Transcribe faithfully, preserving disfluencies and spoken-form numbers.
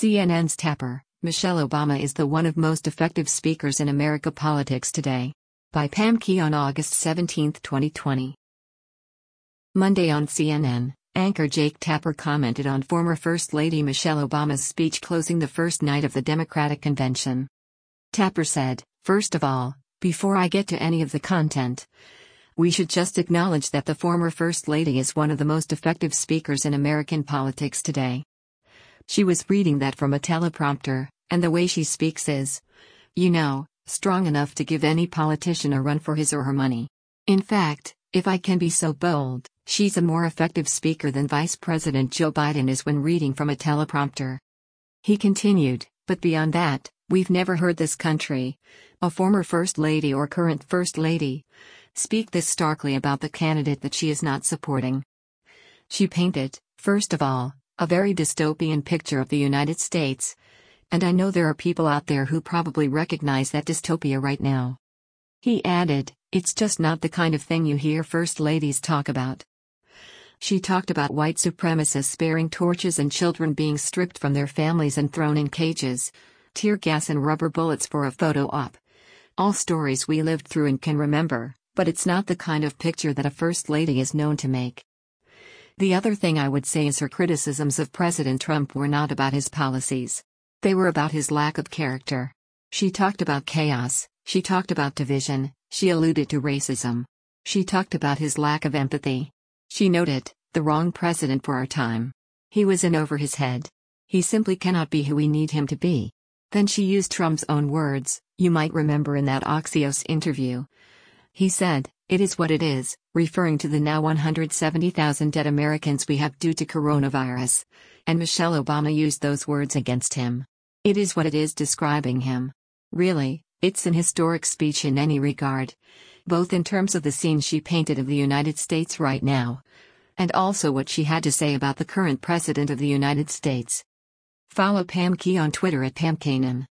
C N N's Tapper, Michelle Obama is the one of most effective speakers in America politics today. By Pam Key on August seventeenth, twenty twenty. Monday on C N N, anchor Jake Tapper commented on former First Lady Michelle Obama's speech closing the first night of the Democratic Convention. Tapper said, "First of all, before I get to any of the content, we should just acknowledge that the former First Lady is one of the most effective speakers in American politics today. She was reading that from a teleprompter, and the way she speaks is, you know, strong enough to give any politician a run for his or her money. In fact, if I can be so bold, she's a more effective speaker than Vice President Joe Biden is when reading from a teleprompter." He continued, "But beyond that, we've never heard this country, a former First Lady or current First Lady, speak this starkly about the candidate that she is not supporting. She painted, first of all, a very dystopian picture of the United States, and I know there are people out there who probably recognize that dystopia right now." He added, "It's just not the kind of thing you hear First Ladies talk about." She talked about white supremacists bearing torches and children being stripped from their families and thrown in cages, tear gas and rubber bullets for a photo op. All stories we lived through and can remember, but it's not the kind of picture that a First Lady is known to make. The other thing I would say is her criticisms of President Trump were not about his policies. They were about his lack of character. She talked about chaos, she talked about division, she alluded to racism. She talked about his lack of empathy. She noted, the wrong president for our time. He was in over his head. He simply cannot be who we need him to be. Then she used Trump's own words, you might remember in that Axios interview. He said, "It is what it is," referring to the now one hundred seventy thousand dead Americans we have due to coronavirus. And Michelle Obama used those words against him. "It is what it is," describing him. Really, it's an historic speech in any regard, both in terms of the scene she painted of the United States right now, and also what she had to say about the current President of the United States. Follow Pam Key on Twitter at Pam Kanan.